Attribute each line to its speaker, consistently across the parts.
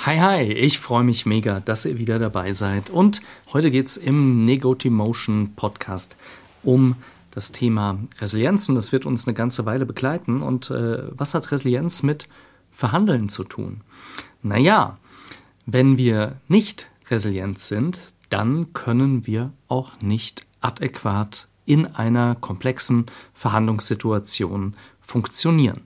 Speaker 1: Hi, ich freue mich mega, dass ihr wieder dabei seid. Und heute geht es im Negotiation Podcast um das Thema Resilienz und das wird uns eine ganze Weile begleiten. Und was hat Resilienz mit Verhandeln zu tun? Naja, wenn wir nicht resilient sind, dann können wir auch nicht adäquat in einer komplexen Verhandlungssituation funktionieren.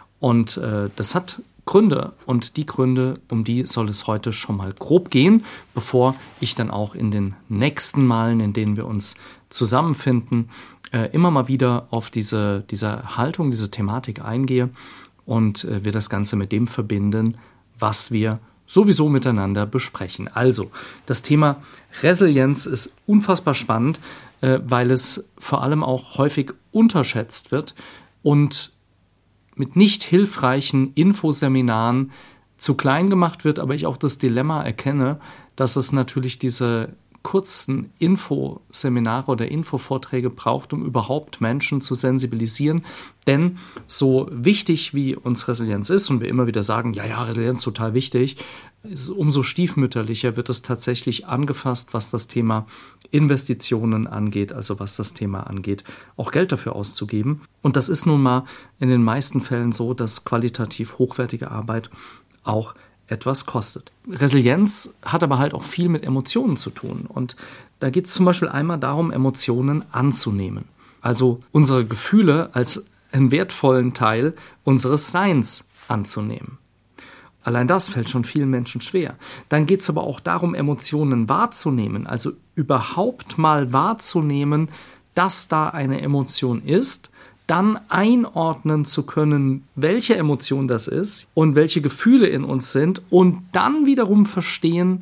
Speaker 1: Und das hat Gründe, und die Gründe, um die soll es heute schon mal grob gehen, bevor ich dann auch in den nächsten Malen, in denen wir uns zusammenfinden, immer mal wieder auf diese Haltung, diese Thematik eingehe und wir das Ganze mit dem verbinden, was wir sowieso miteinander besprechen. Also, das Thema Resilienz ist unfassbar spannend, weil es vor allem auch häufig unterschätzt wird und mit nicht hilfreichen Infoseminaren zu klein gemacht wird, aber ich auch das Dilemma erkenne, dass es natürlich diese kurzen Infoseminare oder Infovorträge braucht, um überhaupt Menschen zu sensibilisieren. Denn so wichtig wie uns Resilienz ist und wir immer wieder sagen, ja, Resilienz ist total wichtig, umso stiefmütterlicher wird es tatsächlich angefasst, was das Thema Investitionen angeht, also was das Thema angeht, auch Geld dafür auszugeben. Und das ist nun mal in den meisten Fällen so, dass qualitativ hochwertige Arbeit auch etwas kostet. Resilienz hat aber halt auch viel mit Emotionen zu tun. Und da geht es zum Beispiel einmal darum, Emotionen anzunehmen. Also unsere Gefühle als einen wertvollen Teil unseres Seins anzunehmen. Allein das fällt schon vielen Menschen schwer. Dann geht es aber auch darum, Emotionen wahrzunehmen. Also überhaupt mal wahrzunehmen, dass da eine Emotion ist, dann einordnen zu können, welche Emotion das ist und welche Gefühle in uns sind und dann wiederum verstehen,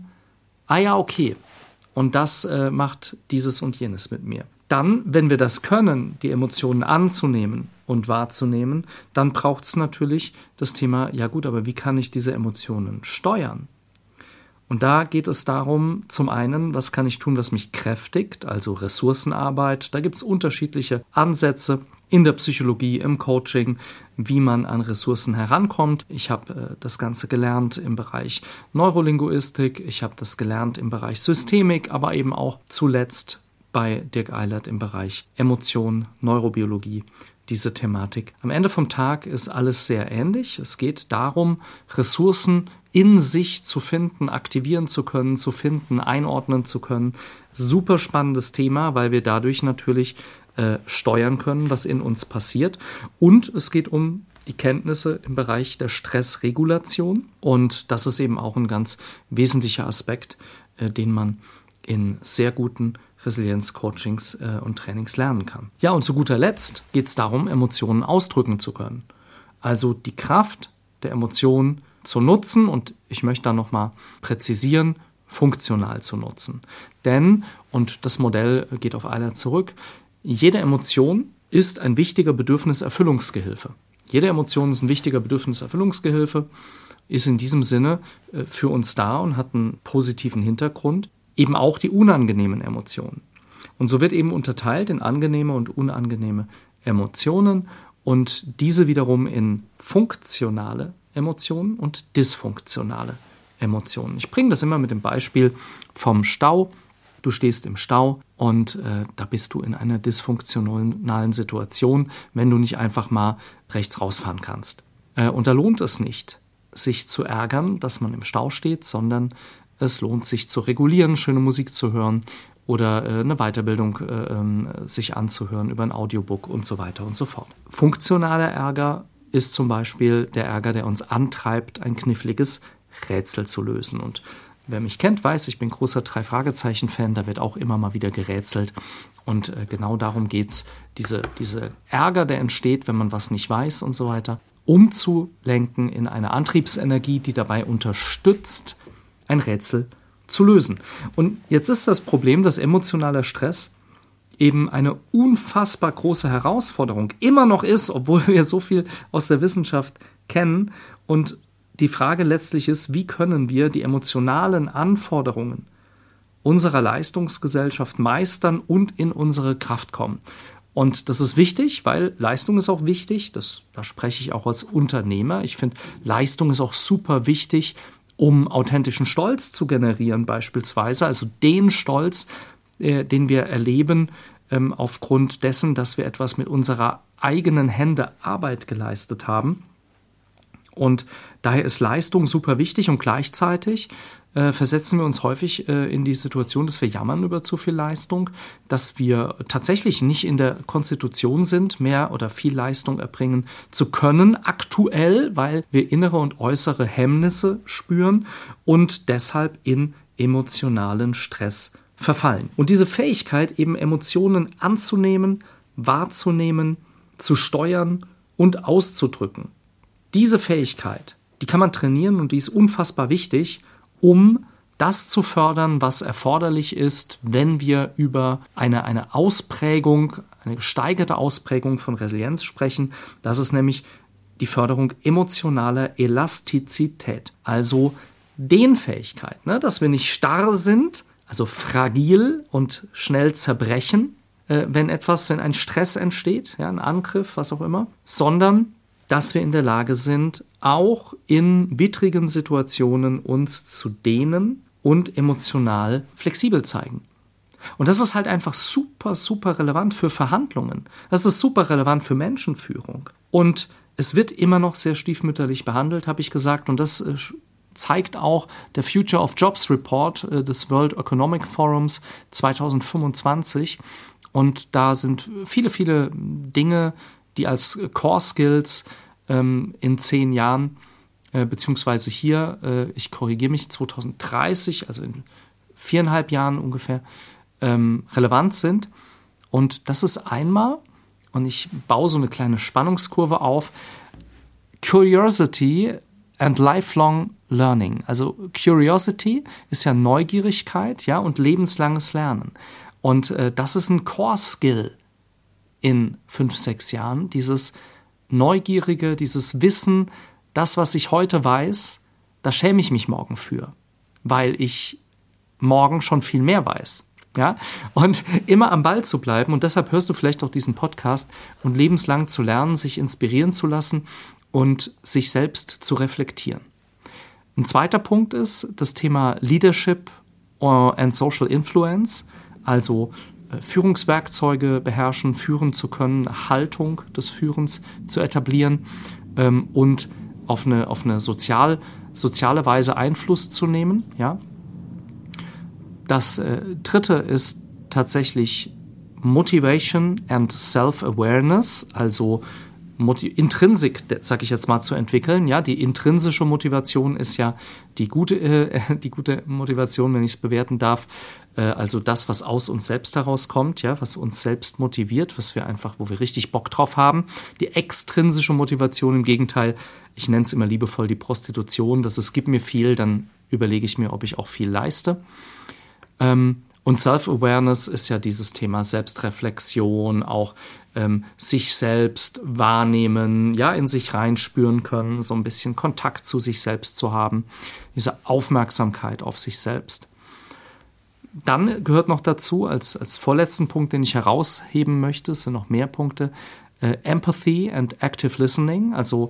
Speaker 1: okay, und das macht dieses und jenes mit mir. Dann, wenn wir das können, die Emotionen anzunehmen und wahrzunehmen, dann braucht es natürlich das Thema, aber wie kann ich diese Emotionen steuern? Und da geht es darum, zum einen, was kann ich tun, was mich kräftigt, also Ressourcenarbeit. Da gibt es unterschiedliche Ansätze in der Psychologie, im Coaching, wie man an Ressourcen herankommt. Ich habe das Ganze gelernt im Bereich Neurolinguistik, ich habe das gelernt im Bereich Systemik, aber eben auch zuletzt bei Dirk Eilert im Bereich Emotion, Neurobiologie, diese Thematik. Am Ende vom Tag ist alles sehr ähnlich. Es geht darum, Ressourcen in sich zu finden, aktivieren zu können, zu finden, einordnen zu können. Super spannendes Thema, weil wir dadurch natürlich steuern können, was in uns passiert. Und es geht um die Kenntnisse im Bereich der Stressregulation. Und das ist eben auch ein ganz wesentlicher Aspekt, den man in sehr guten Resilienz-Coachings und Trainings lernen kann. Ja, und zu guter Letzt geht es darum, Emotionen ausdrücken zu können. Also die Kraft der Emotionen zu nutzen und ich möchte da nochmal präzisieren, funktional zu nutzen. Denn, und das Modell geht auf Eilert zurück, jede Emotion ist ein wichtiger Bedürfniserfüllungsgehilfe. Jede Emotion ist ein wichtiger Bedürfniserfüllungsgehilfe, ist in diesem Sinne für uns da und hat einen positiven Hintergrund. Eben auch die unangenehmen Emotionen. Und so wird eben unterteilt in angenehme und unangenehme Emotionen und diese wiederum in funktionale Emotionen und dysfunktionale Emotionen. Ich bringe das immer mit dem Beispiel vom Stau. Du stehst im Stau und da bist du in einer dysfunktionalen Situation, wenn du nicht einfach mal rechts rausfahren kannst. Und da lohnt es nicht, sich zu ärgern, dass man im Stau steht, sondern es lohnt sich zu regulieren, schöne Musik zu hören oder eine Weiterbildung sich anzuhören über ein Audiobook und so weiter und so fort. Funktionaler Ärger ist zum Beispiel der Ärger, der uns antreibt, ein kniffliges Rätsel zu lösen. Und wer mich kennt, weiß, ich bin großer 3-Fragezeichen-Fan, da wird auch immer mal wieder gerätselt. Und genau darum geht es, diese Ärger, der entsteht, wenn man was nicht weiß und so weiter, umzulenken in eine Antriebsenergie, die dabei unterstützt, ein Rätsel zu lösen. Und jetzt ist das Problem, dass emotionaler Stress eben eine unfassbar große Herausforderung immer noch ist, obwohl wir so viel aus der Wissenschaft kennen. Und die Frage letztlich ist, wie können wir die emotionalen Anforderungen unserer Leistungsgesellschaft meistern und in unsere Kraft kommen. Und das ist wichtig, weil Leistung ist auch wichtig. Da spreche ich auch als Unternehmer. Ich finde, Leistung ist auch super wichtig, um authentischen Stolz zu generieren beispielsweise, also den Stolz, den wir erleben aufgrund dessen, dass wir etwas mit unserer eigenen Hände Arbeit geleistet haben. Und daher ist Leistung super wichtig und gleichzeitig versetzen wir uns häufig in die Situation, dass wir jammern über zu viel Leistung, dass wir tatsächlich nicht in der Konstitution sind, mehr oder viel Leistung erbringen zu können, aktuell, weil wir innere und äußere Hemmnisse spüren und deshalb in emotionalen Stress verfallen. Und diese Fähigkeit, eben Emotionen anzunehmen, wahrzunehmen, zu steuern und auszudrücken, diese Fähigkeit, die kann man trainieren und die ist unfassbar wichtig, um das zu fördern, was erforderlich ist, wenn wir über eine Ausprägung, eine gesteigerte Ausprägung von Resilienz sprechen. Das ist nämlich die Förderung emotionaler Elastizität, also Dehnfähigkeit, dass wir nicht starr sind, also fragil und schnell zerbrechen, wenn ein Stress entsteht, ja, ein Angriff, was auch immer, sondern dass wir in der Lage sind, auch in widrigen Situationen uns zu dehnen und emotional flexibel zeigen. Und das ist halt einfach super, super relevant für Verhandlungen. Das ist super relevant für Menschenführung. Und es wird immer noch sehr stiefmütterlich behandelt, habe ich gesagt. Und das zeigt auch der Future of Jobs Report des World Economic Forums 2025. Und da sind viele, viele Dinge, die als Core Skills in 10 Jahren, beziehungsweise hier, ich korrigiere mich, 2030, also in 4,5 Jahren ungefähr, relevant sind. Und das ist einmal, und ich baue so eine kleine Spannungskurve auf, Curiosity and Lifelong Learning. Also Curiosity ist ja Neugierigkeit, ja, und lebenslanges Lernen. Und das ist ein Core-Skill in 5, 6 Jahren, dieses Neugierige, dieses Wissen, das, was ich heute weiß, da schäme ich mich morgen für, weil ich morgen schon viel mehr weiß. Ja? Und immer am Ball zu bleiben, und deshalb hörst du vielleicht auch diesen Podcast, und lebenslang zu lernen, sich inspirieren zu lassen und sich selbst zu reflektieren. Ein zweiter Punkt ist das Thema Leadership and Social Influence, also Führungswerkzeuge beherrschen, führen zu können, Haltung des Führens zu etablieren und auf eine soziale Weise Einfluss zu nehmen. Ja? Das dritte ist tatsächlich Motivation and Self-Awareness, also Intrinsik, sage ich jetzt mal, zu entwickeln. Ja, die intrinsische Motivation ist ja die gute Motivation, wenn ich es bewerten darf. Also das, was aus uns selbst herauskommt, ja, was uns selbst motiviert, wo wir richtig Bock drauf haben. Die extrinsische Motivation im Gegenteil, ich nenne es immer liebevoll die Prostitution, dass es gibt mir viel, dann überlege ich mir, ob ich auch viel leiste. Und Self-Awareness ist ja dieses Thema Selbstreflexion, auch sich selbst wahrnehmen, ja, in sich reinspüren können, so ein bisschen Kontakt zu sich selbst zu haben, diese Aufmerksamkeit auf sich selbst. Dann gehört noch dazu, als vorletzten Punkt, den ich herausheben möchte, es sind noch mehr Punkte, Empathy and Active Listening, also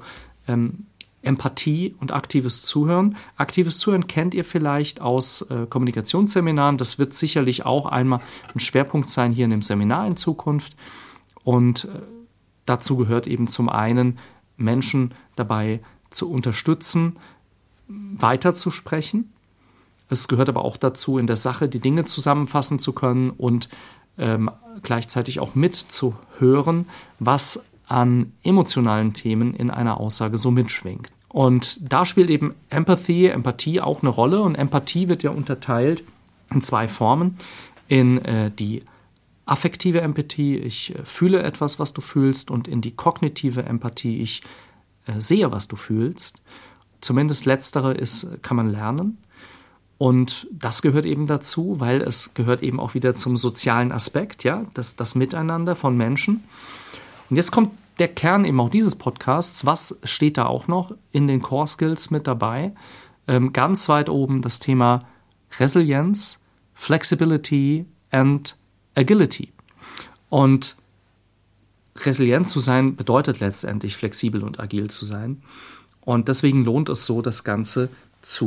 Speaker 1: Empathie und aktives Zuhören. Aktives Zuhören kennt ihr vielleicht aus Kommunikationsseminaren. Das wird sicherlich auch einmal ein Schwerpunkt sein hier in dem Seminar in Zukunft. Und dazu gehört eben zum einen, Menschen dabei zu unterstützen, weiterzusprechen. Es gehört aber auch dazu, in der Sache die Dinge zusammenfassen zu können und gleichzeitig auch mitzuhören, was an emotionalen Themen in einer Aussage so mitschwingt. Und da spielt eben Empathie auch eine Rolle. Und Empathie wird ja unterteilt in 2 Formen. In die affektive Empathie, ich fühle etwas, was du fühlst, und in die kognitive Empathie, ich sehe, was du fühlst. Zumindest letztere kann man lernen. Und das gehört eben dazu, weil es gehört eben auch wieder zum sozialen Aspekt, ja, das Miteinander von Menschen. Und jetzt kommt der Kern eben auch dieses Podcasts. Was steht da auch noch in den Core Skills mit dabei? Ganz weit oben das Thema Resilienz, Flexibility and Agility. Und resilient zu sein bedeutet letztendlich flexibel und agil zu sein. Und deswegen lohnt es so, das Ganze zu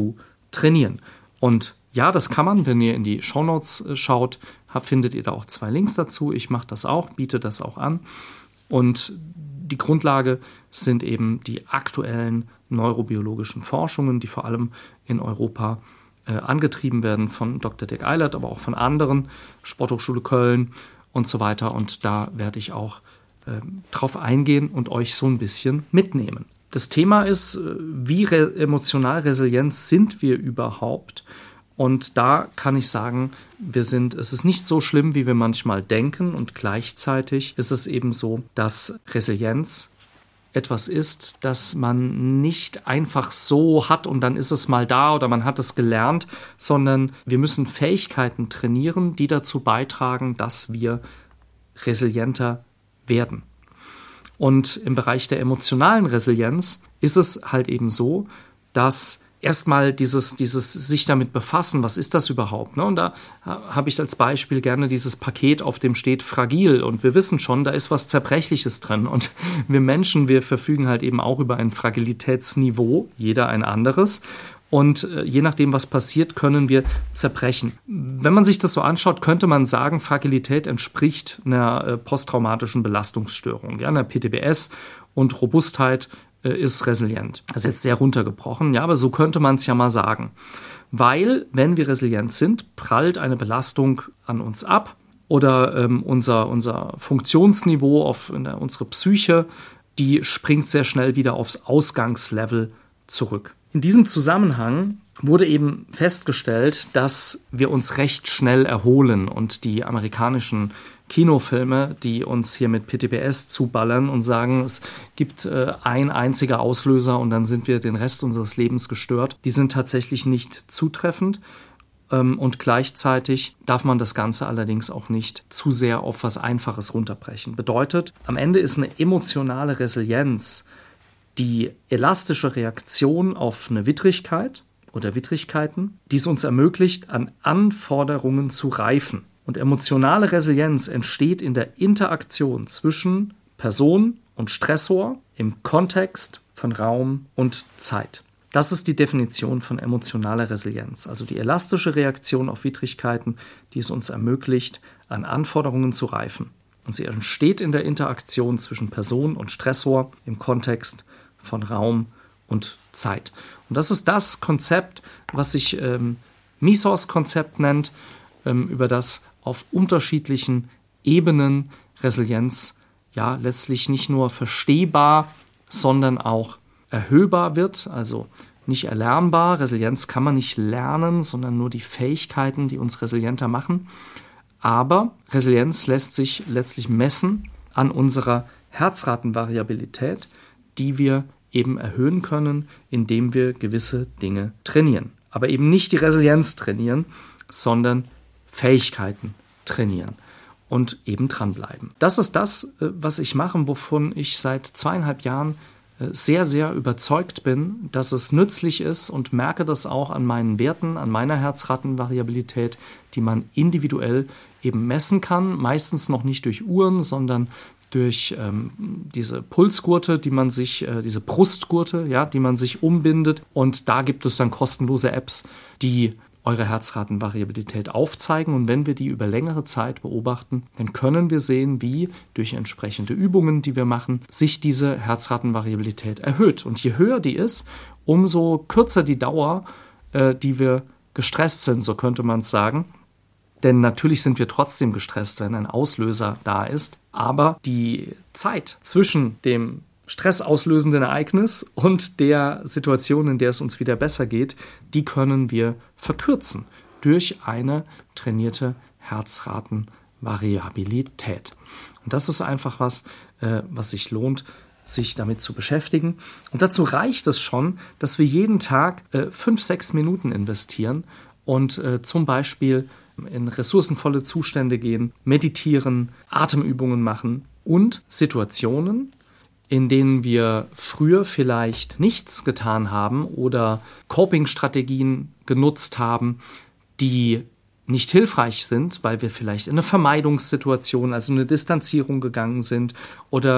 Speaker 1: trainieren. Und ja, das kann man, wenn ihr in die Shownotes schaut, findet ihr da auch 2 Links dazu. Ich mache das auch, biete das auch an. Und die Grundlage sind eben die aktuellen neurobiologischen Forschungen, die vor allem in Europa angetrieben werden von Dr. Dirk Eilert, aber auch von anderen, Sporthochschule Köln und so weiter. Und da werde ich auch drauf eingehen und euch so ein bisschen mitnehmen. Das Thema ist, wie emotional resilient sind wir überhaupt? Und da kann ich sagen, es ist nicht so schlimm, wie wir manchmal denken. Und gleichzeitig ist es eben so, dass Resilienz etwas ist, das man nicht einfach so hat und dann ist es mal da oder man hat es gelernt, sondern wir müssen Fähigkeiten trainieren, die dazu beitragen, dass wir resilienter werden. Und im Bereich der emotionalen Resilienz ist es halt eben so, dass erstmal dieses sich damit befassen, was ist das überhaupt? Ne? Und da habe ich als Beispiel gerne dieses Paket, auf dem steht fragil. Und wir wissen schon, da ist was Zerbrechliches drin. Und wir Menschen, wir verfügen halt eben auch über ein Fragilitätsniveau, jeder ein anderes. Und je nachdem, was passiert, können wir zerbrechen. Wenn man sich das so anschaut, könnte man sagen, Fragilität entspricht einer posttraumatischen Belastungsstörung, ja, einer PTBS, und Robustheit ist resilient. Das ist jetzt sehr runtergebrochen, ja, aber so könnte man es ja mal sagen. Weil, wenn wir resilient sind, prallt eine Belastung an uns ab oder unser Funktionsniveau, unsere Psyche, die springt sehr schnell wieder aufs Ausgangslevel zurück. In diesem Zusammenhang wurde eben festgestellt, dass wir uns recht schnell erholen und die amerikanischen Kinofilme, die uns hier mit PTBS zuballern und sagen, es gibt ein einziger Auslöser und dann sind wir den Rest unseres Lebens gestört, die sind tatsächlich nicht zutreffend. Und gleichzeitig darf man das Ganze allerdings auch nicht zu sehr auf was Einfaches runterbrechen. Bedeutet, am Ende ist eine emotionale Resilienz die elastische Reaktion auf eine Widrigkeit oder Widrigkeiten, die es uns ermöglicht, an Anforderungen zu reifen. Und emotionale Resilienz entsteht in der Interaktion zwischen Person und Stressor im Kontext von Raum und Zeit. Das ist die Definition von emotionaler Resilienz, also die elastische Reaktion auf Widrigkeiten, die es uns ermöglicht, an Anforderungen zu reifen. Und sie entsteht in der Interaktion zwischen Person und Stressor im Kontext von Raum und Zeit. Und das ist das Konzept, was sich Mises-Konzept nennt, über das auf unterschiedlichen Ebenen Resilienz ja letztlich nicht nur verstehbar, sondern auch erhöhbar wird, also nicht erlernbar. Resilienz kann man nicht lernen, sondern nur die Fähigkeiten, die uns resilienter machen. Aber Resilienz lässt sich letztlich messen an unserer Herzratenvariabilität, die wir eben erhöhen können, indem wir gewisse Dinge trainieren. Aber eben nicht die Resilienz trainieren, sondern Fähigkeiten trainieren und eben dranbleiben. Das ist das, was ich mache, wovon ich seit 2,5 Jahren sehr, sehr überzeugt bin, dass es nützlich ist und merke das auch an meinen Werten, an meiner Herzratenvariabilität, die man individuell eben messen kann, meistens noch nicht durch Uhren, sondern durch diese Pulsgurte, diese Brustgurte, ja, die man sich umbindet. Und da gibt es dann kostenlose Apps, die eure Herzratenvariabilität aufzeigen. Und wenn wir die über längere Zeit beobachten, dann können wir sehen, wie durch entsprechende Übungen, die wir machen, sich diese Herzratenvariabilität erhöht. Und je höher die ist, umso kürzer die Dauer, die wir gestresst sind, so könnte man es sagen. Denn natürlich sind wir trotzdem gestresst, wenn ein Auslöser da ist. Aber die Zeit zwischen dem stressauslösenden Ereignis und der Situation, in der es uns wieder besser geht, die können wir verkürzen durch eine trainierte Herzratenvariabilität. Und das ist einfach was sich lohnt, sich damit zu beschäftigen. Und dazu reicht es schon, dass wir jeden Tag 5-6 Minuten investieren und zum Beispiel in ressourcenvolle Zustände gehen, meditieren, Atemübungen machen und Situationen, in denen wir früher vielleicht nichts getan haben oder Coping-Strategien genutzt haben, die nicht hilfreich sind, weil wir vielleicht in eine Vermeidungssituation, also eine Distanzierung gegangen sind oder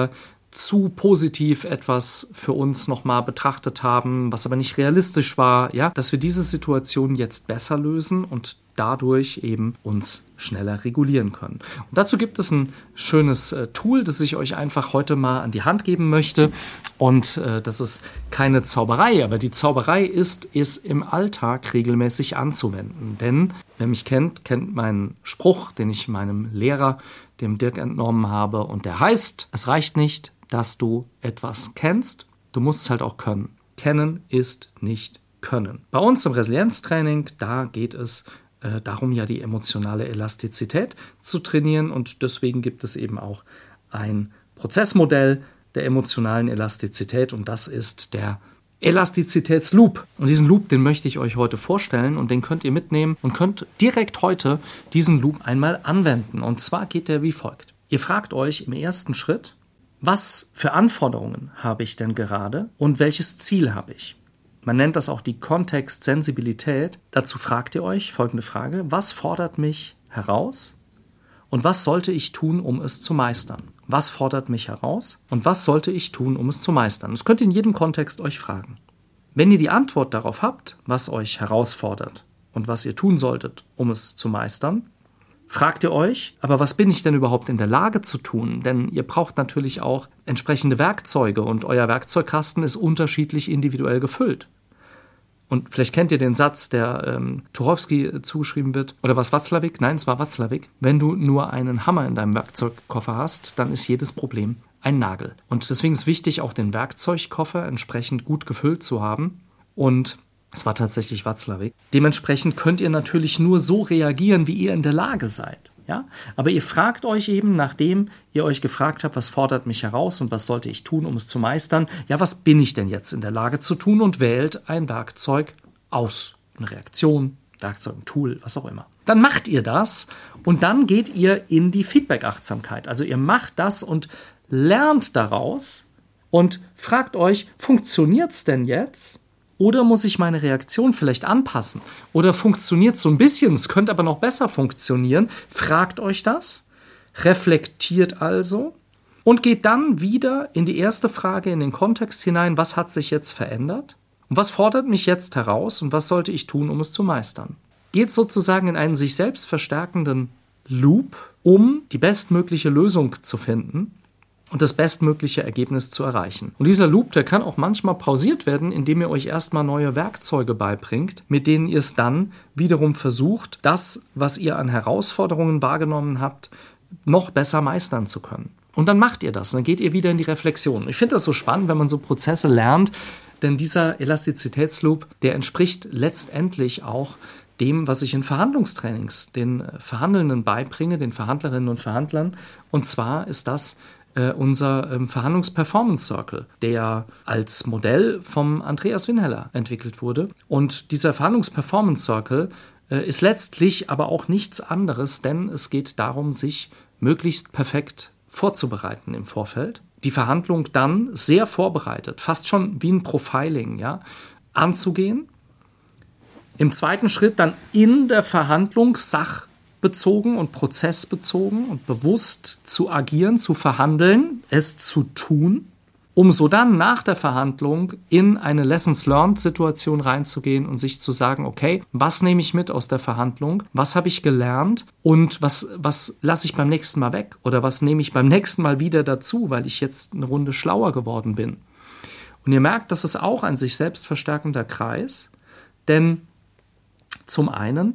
Speaker 1: zu positiv etwas für uns nochmal betrachtet haben, was aber nicht realistisch war, ja, dass wir diese Situation jetzt besser lösen und dadurch eben uns schneller regulieren können. Und dazu gibt es ein schönes Tool, das ich euch einfach heute mal an die Hand geben möchte. Und das ist keine Zauberei, aber die Zauberei ist, es im Alltag regelmäßig anzuwenden. Denn wer mich kennt, kennt meinen Spruch, den ich meinem Lehrer, dem Dirk, entnommen habe. Und der heißt: Es reicht nicht, dass du etwas kennst, du musst es halt auch können. Kennen ist nicht können. Bei uns im Resilienztraining, da geht es darum, ja die emotionale Elastizität zu trainieren, und deswegen gibt es eben auch ein Prozessmodell der emotionalen Elastizität, und das ist der Elastizitätsloop. Und diesen Loop, den möchte ich euch heute vorstellen, und den könnt ihr mitnehmen und könnt direkt heute diesen Loop einmal anwenden. Und zwar geht der wie folgt. Ihr fragt euch im ersten Schritt: Was für Anforderungen habe ich denn gerade und welches Ziel habe ich? Man nennt das auch die Kontextsensibilität. Dazu fragt ihr euch folgende Frage: Was fordert mich heraus und was sollte ich tun, um es zu meistern? Was fordert mich heraus und was sollte ich tun, um es zu meistern? Das könnt ihr in jedem Kontext euch fragen. Wenn ihr die Antwort darauf habt, was euch herausfordert und was ihr tun solltet, um es zu meistern, fragt ihr euch: Aber was bin ich denn überhaupt in der Lage zu tun? Denn ihr braucht natürlich auch entsprechende Werkzeuge, und euer Werkzeugkasten ist unterschiedlich individuell gefüllt. Und vielleicht kennt ihr den Satz, der Tucholsky zugeschrieben wird, oder was Watzlawick? Nein, es war Watzlawick. Wenn du nur einen Hammer in deinem Werkzeugkoffer hast, dann ist jedes Problem ein Nagel. Und deswegen ist wichtig, auch den Werkzeugkoffer entsprechend gut gefüllt zu haben. Und es war tatsächlich Watzlawick. Dementsprechend könnt ihr natürlich nur so reagieren, wie ihr in der Lage seid. Ja? Aber ihr fragt euch eben, nachdem ihr euch gefragt habt, was fordert mich heraus und was sollte ich tun, um es zu meistern, ja, was bin ich denn jetzt in der Lage zu tun, und wählt ein Werkzeug aus. Eine Reaktion, Werkzeug, ein Tool, was auch immer. Dann macht ihr das, und dann geht ihr in die Feedback-Achtsamkeit. Also ihr macht das und lernt daraus und fragt euch: Funktioniert es denn jetzt? Oder muss ich meine Reaktion vielleicht anpassen? Oder funktioniert es so ein bisschen, es könnte aber noch besser funktionieren? Fragt euch das, reflektiert also und geht dann wieder in die erste Frage, in den Kontext hinein: Was hat sich jetzt verändert? Und was fordert mich jetzt heraus? Und was sollte ich tun, um es zu meistern? Geht sozusagen in einen sich selbst verstärkenden Loop, um die bestmögliche Lösung zu finden und das bestmögliche Ergebnis zu erreichen. Und dieser Loop, der kann auch manchmal pausiert werden, indem ihr euch erstmal neue Werkzeuge beibringt, mit denen ihr es dann wiederum versucht, das, was ihr an Herausforderungen wahrgenommen habt, noch besser meistern zu können. Und dann macht ihr das, dann geht ihr wieder in die Reflexion. Ich finde das so spannend, wenn man so Prozesse lernt, denn dieser Elastizitätsloop, der entspricht letztendlich auch dem, was ich in Verhandlungstrainings den Verhandelnden beibringe, den Verhandlerinnen und Verhandlern. Und zwar ist das unser Verhandlungs-Performance-Circle, der als Modell vom Andreas Winheller entwickelt wurde. Und dieser Verhandlungs-Performance-Circle ist letztlich aber auch nichts anderes, denn es geht darum, sich möglichst perfekt vorzubereiten im Vorfeld. Die Verhandlung dann sehr vorbereitet, fast schon wie ein Profiling, ja, anzugehen. Im zweiten Schritt dann in der Verhandlung sachbezogen und prozessbezogen und bewusst zu agieren, zu verhandeln, es zu tun, um so dann nach der Verhandlung in eine Lessons-Learned-Situation reinzugehen und sich zu sagen: Okay, was nehme ich mit aus der Verhandlung, was habe ich gelernt und was lasse ich beim nächsten Mal weg oder was nehme ich beim nächsten Mal wieder dazu, weil ich jetzt eine Runde schlauer geworden bin. Und ihr merkt, das ist auch ein sich selbst verstärkender Kreis, denn zum einen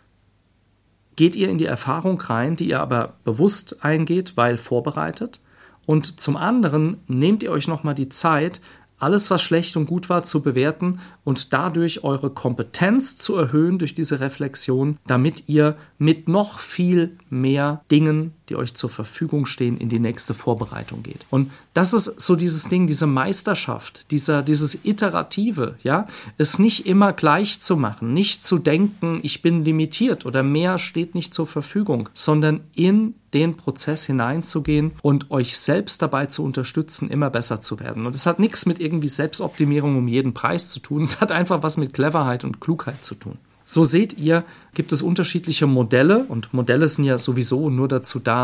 Speaker 1: geht ihr in die Erfahrung rein, die ihr aber bewusst eingeht, weil vorbereitet. Und zum anderen nehmt ihr euch nochmal die Zeit, alles, was schlecht und gut war, zu bewerten und dadurch eure Kompetenz zu erhöhen durch diese Reflexion, damit ihr mit noch viel mehr Dingen, die euch zur Verfügung stehen, in die nächste Vorbereitung geht. Und das ist so dieses Ding, diese Meisterschaft, dieses Iterative, ja, es nicht immer gleich zu machen, nicht zu denken, ich bin limitiert oder mehr steht nicht zur Verfügung, sondern in den Prozess hineinzugehen und euch selbst dabei zu unterstützen, immer besser zu werden. Und es hat nichts mit irgendwie Selbstoptimierung um jeden Preis zu tun, es hat einfach was mit Cleverheit und Klugheit zu tun. So seht ihr, gibt es unterschiedliche Modelle und Modelle sind ja sowieso nur dazu da,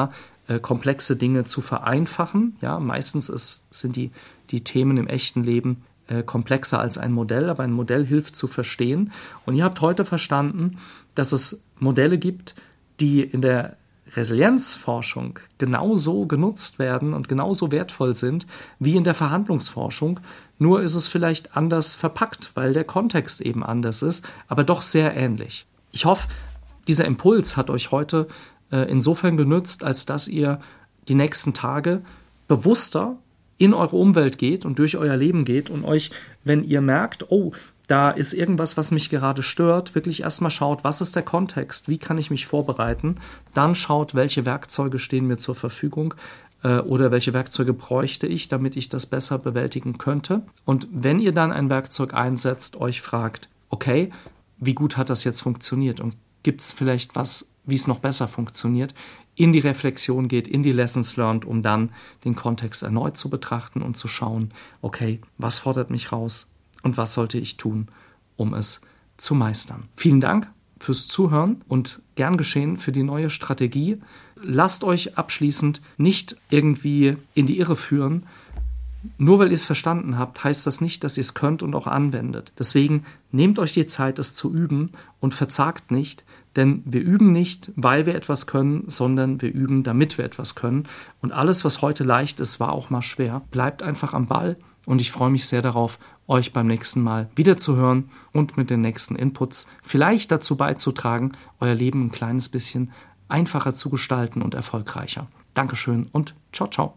Speaker 1: komplexe Dinge zu vereinfachen. Ja, meistens sind die Themen im echten Leben komplexer als ein Modell, aber ein Modell hilft zu verstehen. Und ihr habt heute verstanden, dass es Modelle gibt, die in der Resilienzforschung genauso genutzt werden und genauso wertvoll sind wie in der Verhandlungsforschung. Nur ist es vielleicht anders verpackt, weil der Kontext eben anders ist, aber doch sehr ähnlich. Ich hoffe, dieser Impuls hat euch heute insofern genützt, als dass ihr die nächsten Tage bewusster in eure Umwelt geht und durch euer Leben geht und euch, wenn ihr merkt, oh, da ist irgendwas, was mich gerade stört, wirklich erstmal schaut, was ist der Kontext, wie kann ich mich vorbereiten, dann schaut, welche Werkzeuge stehen mir zur Verfügung oder welche Werkzeuge bräuchte ich, damit ich das besser bewältigen könnte. Und wenn ihr dann ein Werkzeug einsetzt, euch fragt, okay, wie gut hat das jetzt funktioniert und gibt es vielleicht was, wie es noch besser funktioniert, in die Reflexion geht, in die Lessons learned, um dann den Kontext erneut zu betrachten und zu schauen, okay, was fordert mich raus und was sollte ich tun, um es zu meistern. Vielen Dank fürs Zuhören und gern geschehen für die neue Strategie. Lasst euch abschließend nicht irgendwie in die Irre führen. Nur weil ihr es verstanden habt, heißt das nicht, dass ihr es könnt und auch anwendet. Deswegen nehmt euch die Zeit, es zu üben und verzagt nicht, denn wir üben nicht, weil wir etwas können, sondern wir üben, damit wir etwas können. Und alles, was heute leicht ist, war auch mal schwer. Bleibt einfach am Ball und ich freue mich sehr darauf, euch beim nächsten Mal wieder zu hören und mit den nächsten Inputs vielleicht dazu beizutragen, euer Leben ein kleines bisschen einfacher zu gestalten und erfolgreicher. Dankeschön und ciao, ciao.